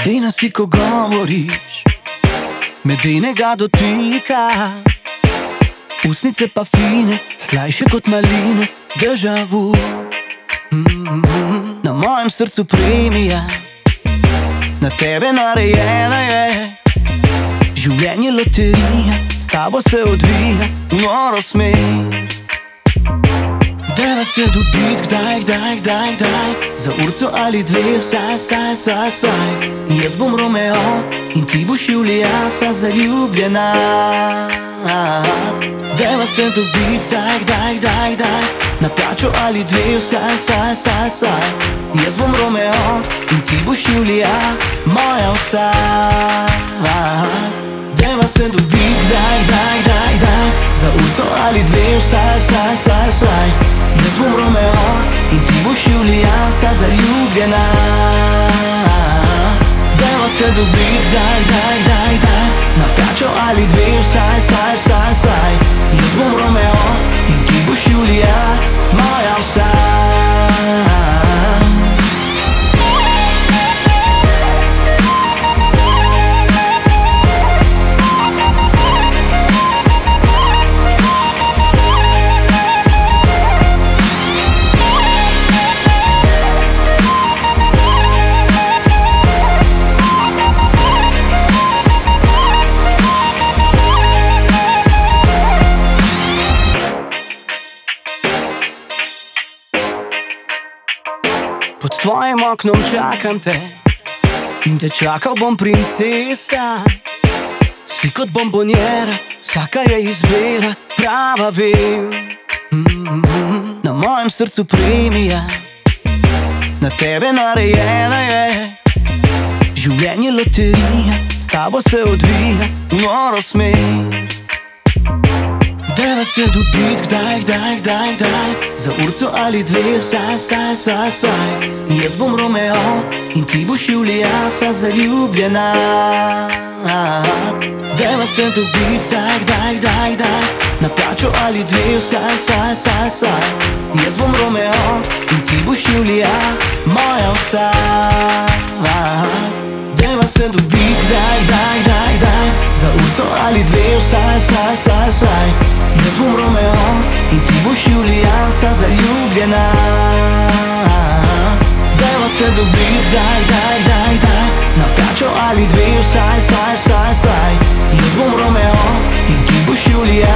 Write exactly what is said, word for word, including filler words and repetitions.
Edina si, ko govoriš, me edinega dotika. Ustnice pa fine, slajše kot maline, déjà vu. Na mojem srcu premija, na tebe narejena je. Življenje loterija, s tabo se odvija v noro smer. Deva se dobit, kdaj, kdaj, kdaj, kdaj, za urco ali dve, saj, saj, saj, saj. Jaz bom Romeo in ti boš Julija, sta zaljubljena. Deva se dobit, kdaj, kdaj, kdaj, kdaj, na plačo ali dve, saj, saj, saj, saj. Jaz bom Romeo in ti boš Julija, moja vsa. Deva se dobit, kdaj, kdaj, kdaj, kdaj, za urco ali dve, saj, saj, saj, saj. Jaz bom Romeo in ti boš Julija, sta zaljubljena. Deva se dobit, kdaj, kdaj, kdaj, kdaj, na plačo ali dve, saj, saj, saj, saj. Jaz bom Romeo in ti boš Julija, moja vsa. Pod tvojim oknom čakam te in te čakal bom, princesa. Si kot bombonjera, vsaka je izbira prava, vem. Na mojem srcu premija, na tebe narejena je. Življenje loterija, s tabo se odvija v noro smer. Deva se dobit, kdaj, kdaj, kdaj, kdaj, za urco ali dve, saj, saj, saj, saj. Jaz bom Romeo in ti boš Julija, sta zaljubljena. Deva se dobit, kdaj, kdaj, kdaj, kdaj, na plačo ali dve, saj, saj, saj, saj. Jaz bom Romeo in ti boš Julija, moja vsa. Deva se dobit, kdaj, kdaj, kdaj, kdaj, za urco ali dve, saj, saj, saj, saj. Jaz bom Romeo in ti boš Julija, sta zaljubljena. Deva se dobit, kdaj, kdaj, kdaj, kdaj, na plačo ali dve, saj, saj, saj, saj. Jaz bom Romeo in ti boš Julija,